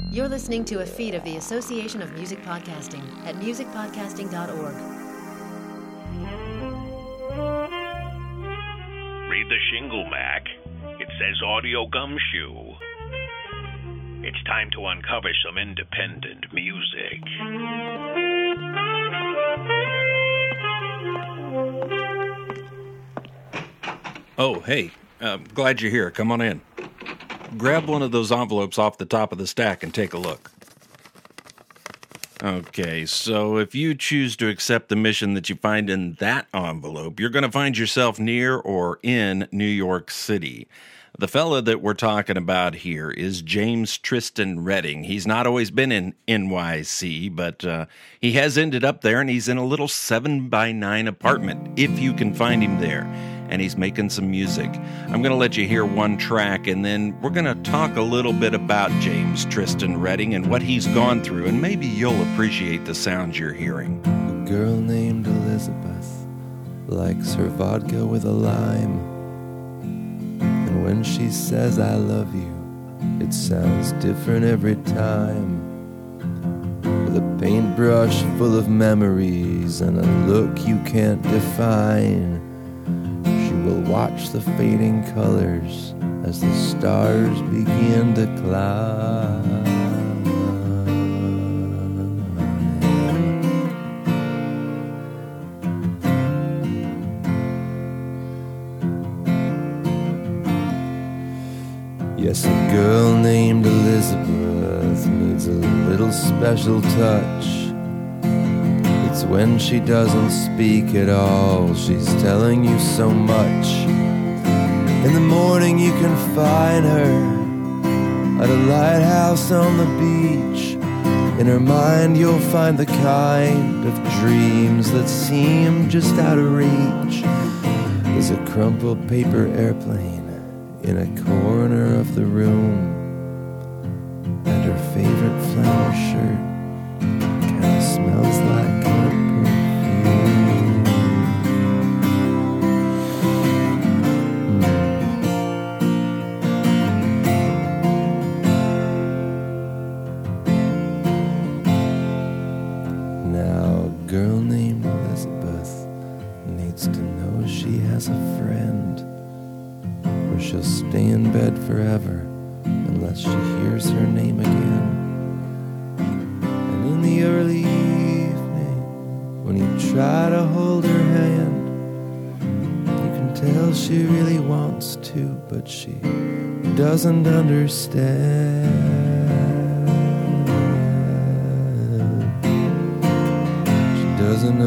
You're listening to a feed of the Association of Music Podcasting at musicpodcasting.org. Read the shingle, Mac. It says Audio Gumshoe. It's time to uncover some independent music. Oh, hey, glad you're here. Come on in. Grab one of those envelopes off the top of the stack and take a look. Okay, so if you choose to accept the mission that you find in that envelope, you're going to find yourself near or in New York City. The fella that we're talking about here is James Tristan Redding. He's not always been in NYC, but he has ended up there, and he's in a little 7x9 apartment, if you can find him there. And he's making some music. I'm going to let you hear one track, and then we're going to talk a little bit about James Tristan Redding and what he's gone through, and maybe you'll appreciate the sounds you're hearing. A girl named Elizabeth likes her vodka with a lime. And when she says I love you, it sounds different every time. With a paintbrush full of memories and a look you can't define, we'll watch the fading colors as the stars begin to climb. Yes, a girl named Elizabeth needs a little special touch. It's when she doesn't speak at all, she's telling you so much. In the morning you can find her at a lighthouse on the beach. In her mind you'll find the kind of dreams that seem just out of reach. There's a crumpled paper airplane in a corner of the room, and her favorite flannel shirt kinda smells like she'll stay in bed forever unless she hears her name again. And in the early evening, when you try to hold her hand, you can tell she really wants to, but she doesn't understand. She doesn't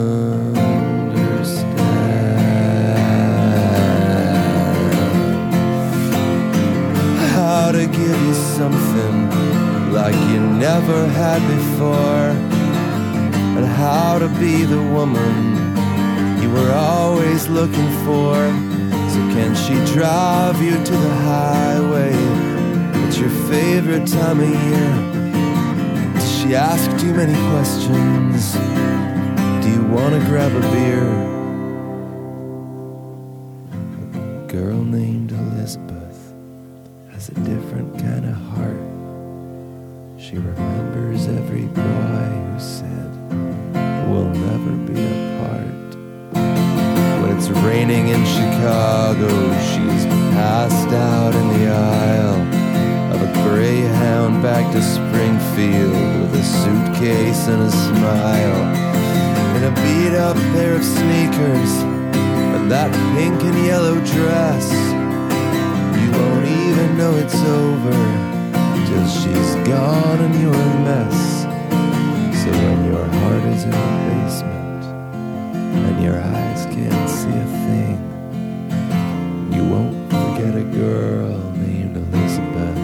to give you something like you never had before, and how to be the woman you were always looking for. So can she drive you to the highway? It's your favorite time of year. Does she ask too many questions? Do you want to grab a beer? A girl named Elizabeth has a different kind of heart. She remembers every boy who said we'll never be apart. When it's raining in Chicago, she's passed out in the aisle of a Greyhound back to Springfield with a suitcase and a smile, in a beat-up pair of sneakers and that pink and yellow dress. You won't even know it's over till she's gone and you're a mess. So when your heart is in the basement and your eyes can't see a thing, you won't forget a girl named Elizabeth.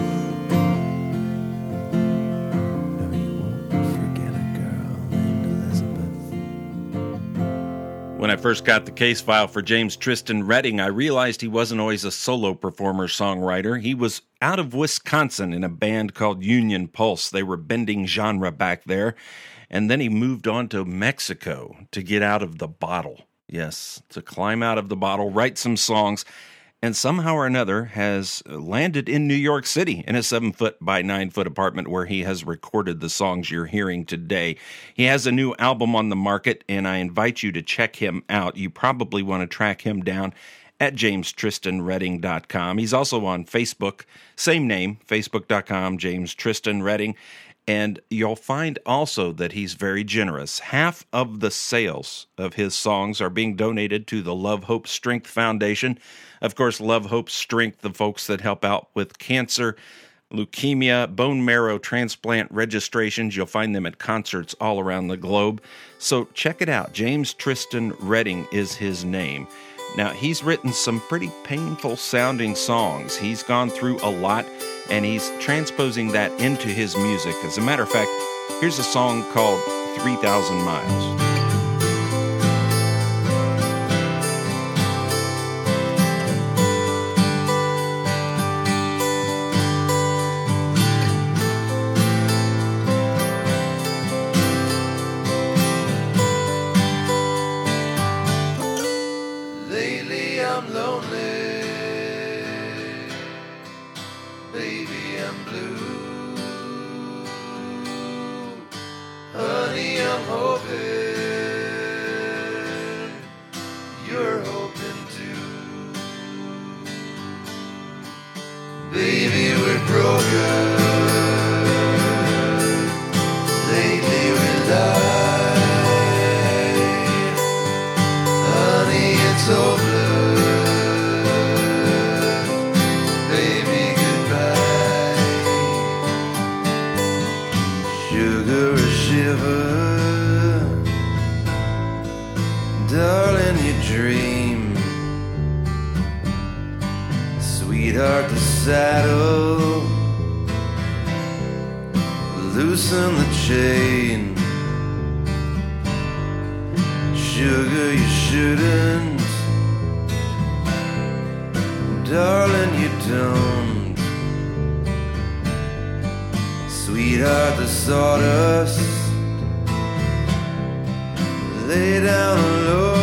No, you won't forget a girl named Elizabeth. When I first got the case file for James Tristan Redding, I realized he wasn't always a solo performer-songwriter. He was out of Wisconsin in a band called Union Pulse. They were bending genre back there. And then he moved on to Mexico to get out of the bottle. Yes, to climb out of the bottle, write some songs, and somehow or another has landed in New York City in a 7-foot by 9-foot apartment where he has recorded the songs you're hearing today. He has a new album on the market, and I invite you to check him out. You probably want to track him down at JamesTristanRedding.com. He's also on Facebook, same name, Facebook.com, James Tristan Redding. And you'll find also that he's very generous. Half of the sales of his songs are being donated to the Love, Hope, Strength Foundation. Of course, Love, Hope, Strength, the folks that help out with cancer, leukemia, bone marrow transplant registrations. You'll find them at concerts all around the globe. So check it out. James Tristan Redding is his name. Now, he's written some pretty painful sounding songs. He's gone through a lot, and he's transposing that into his music. As a matter of fact, here's a song called 3,000 Miles. Sweetheart, the saddle, loosen the chain. Sugar, you shouldn't, darling, you don't. Sweetheart, the sawdust, lay down alone.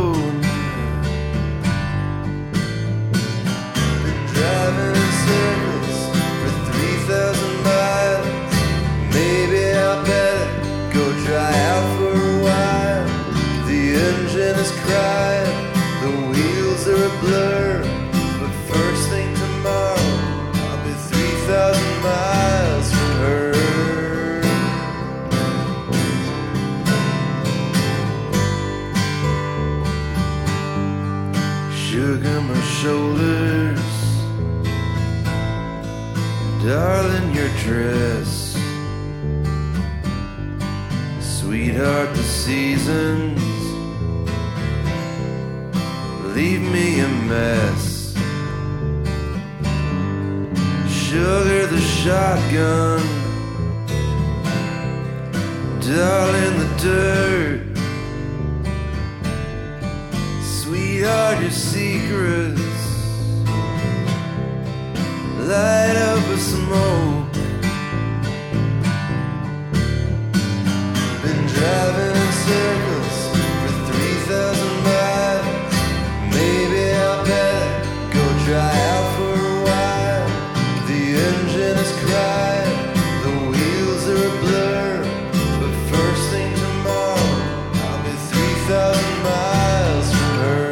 Driving in circles for 3,000 miles. Maybe I better go dry out for a while. The engine is crying, the wheels are a blur. But first thing tomorrow, I'll be 3,000 miles from her. Sugar, my shoulders, darling, your dress. Sweetheart, the seasons leave me a mess. Sugar, the shotgun, darling, the dirt. Sweetheart, your secrets light up a smoke. Been driving in circles for 3,000 miles. Maybe I better go dry out for a while. The engine is crying, the wheels are a blur. But first thing tomorrow, I'll be 3,000 miles from her.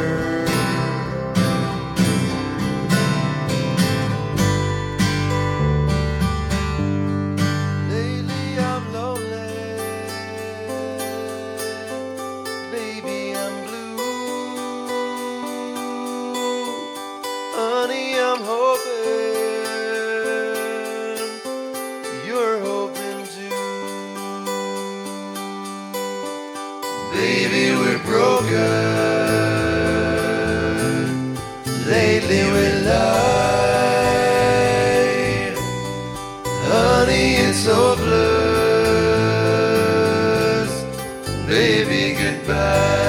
I'm hoping you're hoping too. Baby, we're broken. Lately we lied. Honey, it's hopeless. Baby, goodbye.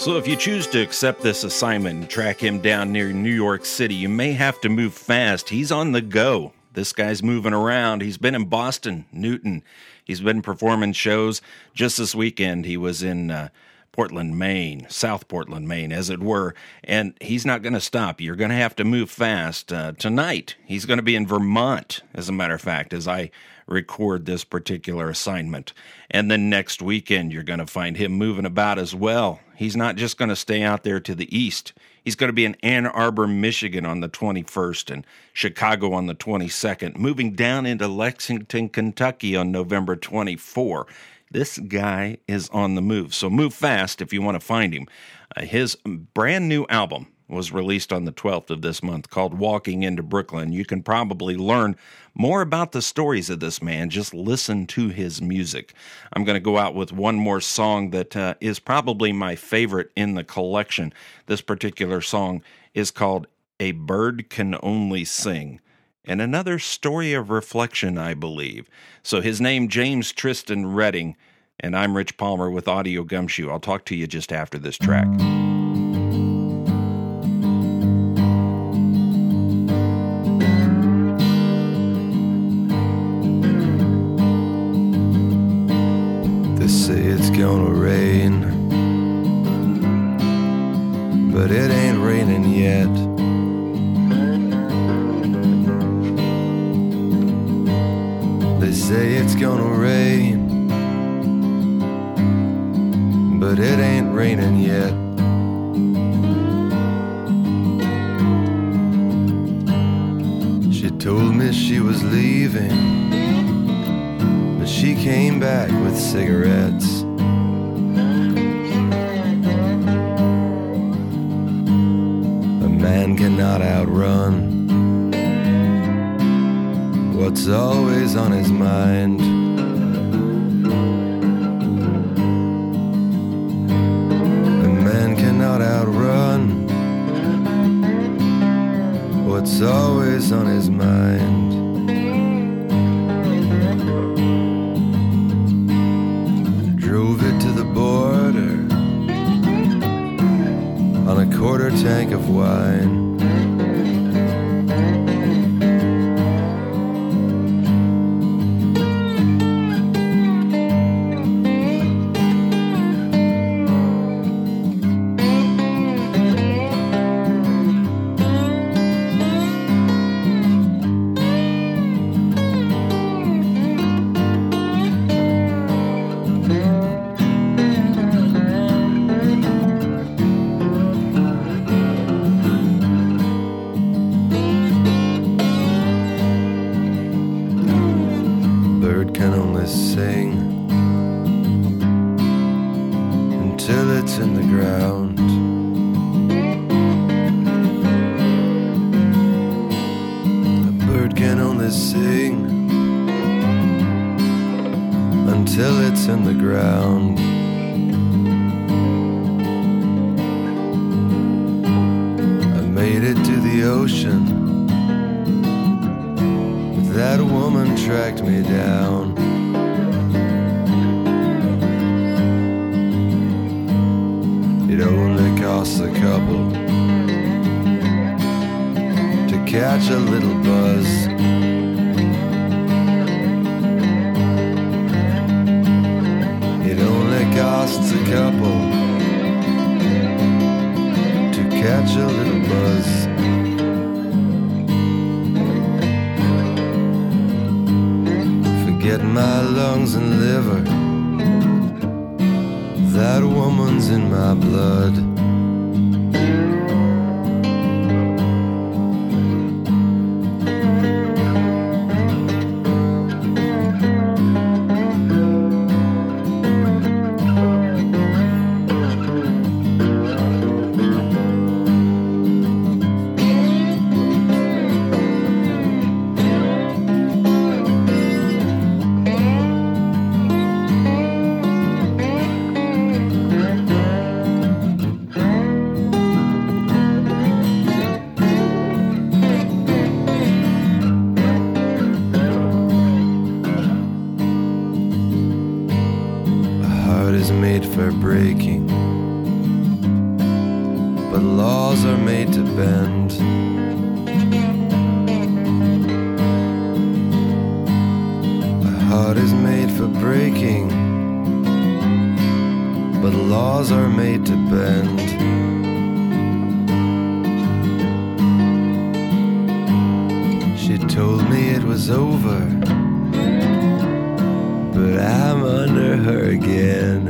So if you choose to accept this assignment and track him down near New York City, you may have to move fast. He's on the go. This guy's moving around. He's been in Boston, Newton. He's been performing shows. Just this weekend, he was in Portland, Maine, South Portland, Maine, as it were, and he's not going to stop. You're going to have to move fast. Tonight, he's going to be in Vermont, as a matter of fact, as I record this particular assignment. And then next weekend, you're going to find him moving about as well. He's not just going to stay out there to the east. He's going to be in Ann Arbor, Michigan on the 21st and Chicago on the 22nd, moving down into Lexington, Kentucky on November 24. This guy is on the move, so move fast if you want to find him. His brand new album was released on the 12th of this month called Walking into Brooklyn. You can probably learn more about the stories of this man. Just listen to his music. I'm going to go out with one more song that is probably my favorite in the collection. This particular song is called A Bird Can Only Sing, and another story of reflection, I believe. So his name, James Tristan Redding, and I'm Rich Palmer with Audio Gumshoe. I'll talk to you just after this track. They say it's gonna rain, but it ain't raining yet. They say it's gonna rain, but it ain't raining yet. She told me she was leaving, but she came back with cigarettes. A man cannot outrun what's always on his mind. A man cannot outrun what's always on his mind. Drove it to the border on a quarter tank of wine. Can only sing until it's in the ground. A bird can only sing until it's in the ground. I made it to the ocean, but that woman tracked me down. It only costs a couple to catch a little buzz. It only costs a couple to catch a little buzz. Forget my lungs and liver, that woman's in my blood. Made for breaking, but laws are made to bend. A heart is made for breaking, but laws are made to bend. She told me it was over, but I'm under her again.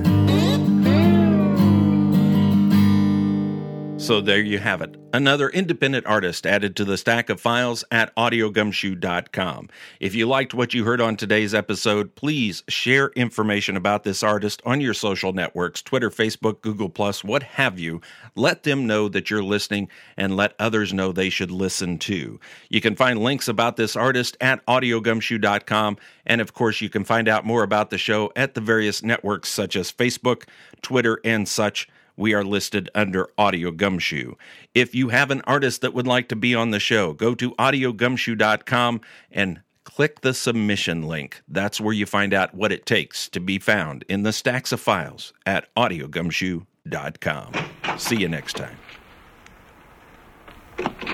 So there you have it. Another independent artist added to the stack of files at audiogumshoe.com. If you liked what you heard on today's episode, please share information about this artist on your social networks, Twitter, Facebook, Google+, what have you. Let them know that you're listening and let others know they should listen too. You can find links about this artist at audiogumshoe.com. And of course, you can find out more about the show at the various networks such as Facebook, Twitter, and such. We are listed under Audio Gumshoe. If you have an artist that would like to be on the show, go to audiogumshoe.com and click the submission link. That's where you find out what it takes to be found in the stacks of files at audiogumshoe.com. See you next time.